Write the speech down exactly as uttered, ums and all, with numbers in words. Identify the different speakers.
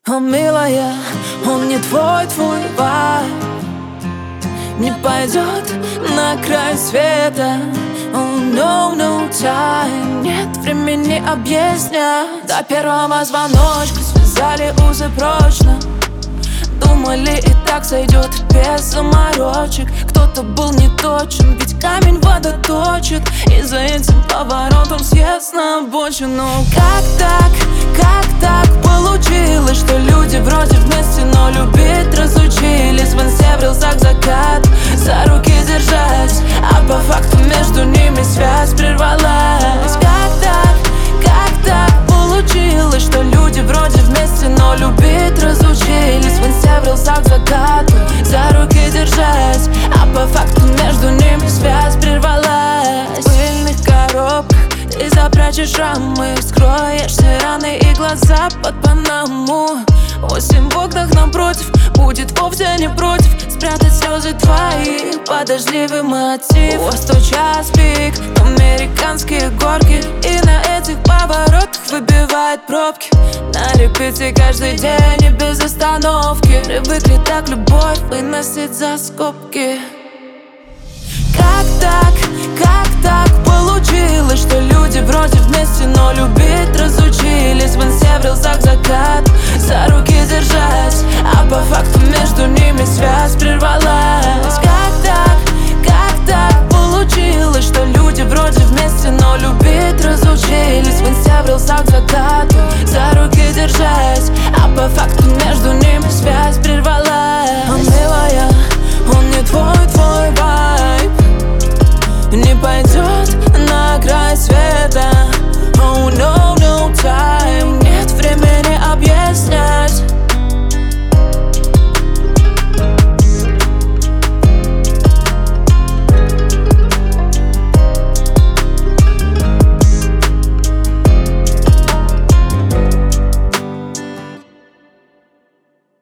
Speaker 1: О, милая, он не твой, твой вайб не пойдет на край света. Oh, no, no time. Нет времени объяснять. До первого звоночка связали узы прочно. Думали, и так сойдет без заморочек. Кто-то был не точен, ведь камень вода точит. И за этим поворотом съезд на обочину. Как так, как так получилось, что люди вроде вместе, но любить разучились? В инсте в рилсах закат, за руки держась, а по факту между ними связь прервалась. Как так, как так получилось, что люди вроде вместе, но любить разучились? В инсте в рилсах закат, за руки держась, а по факту между ними связь прервалась. В пыльных коробках ты запрячешь рамы, скроешь все раны и глаза под панаму. Осень в окнах напротив будет вовсе не против спрятать слезы твои под дождливый мотив. О, сто час пик, американские горки, и на этих поворотах выбивает пробки. На репите каждый день и без остановки. Привыкли так любовь выносить за скобки. Как так, как так получилось, что люди вроде вместе, но любить разучились? В инсте в рилсах закат, за руки держась, а по факту между ними связь прервалась. Как так, как так получилось, что люди вроде вместе, но любить разучились? В инсте в рилсах закат, за руки держась, а по факту